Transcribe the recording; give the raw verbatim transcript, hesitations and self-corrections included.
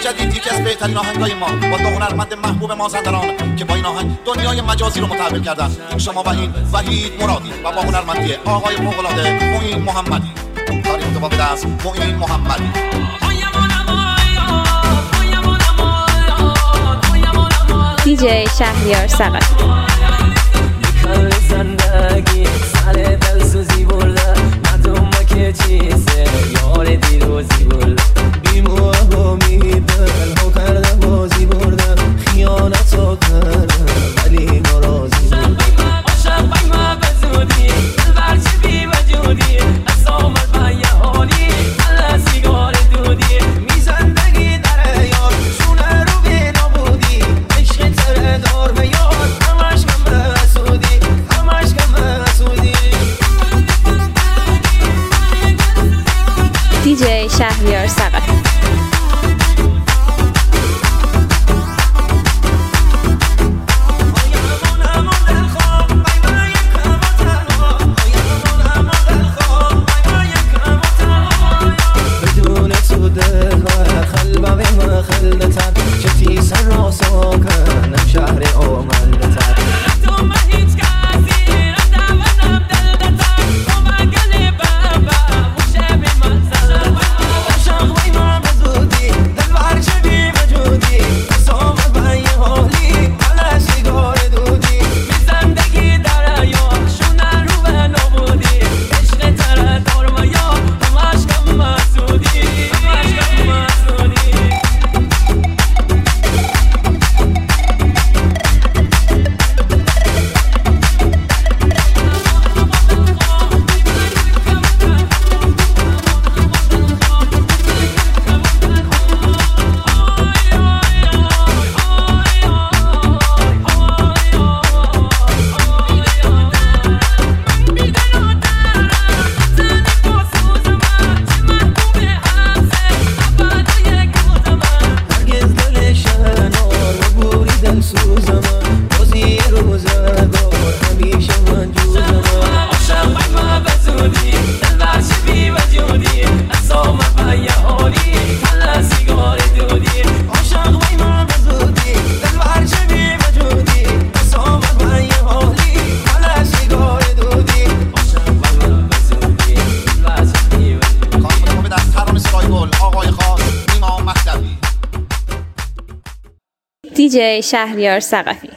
جدید یکی از بهترین آهنگای ما با دو هنرمند محبوب مازندران که با این آهنگ دنیای مجازی رو متحول کردن. این شما و این وحید مرادی و با هنرمندی آقای فوق‌العاده معین محمدی. کاری متفاوت است. معین محمدی. دیجی شهریار ثقفی. زندگی سر دل سوزی برده ندوم که چیزه یار دیروزی برده بیموه و میدل ها کرده بازی برده خیانت ها کرده ولی ناراضی برده عاشق بایمه بزودی دل برچه بی وجودی از آمد به یه حالی دل سیگار دودی می زندگی در یار شونه رو بی نبودی عشق تره دار به یار همش کم رسودی دیجی شهریار ثقفی. بدون تو دل خلبه و خلتر چتی سر را ساکنم شهر آملتر دیجی شهریار ثقفی.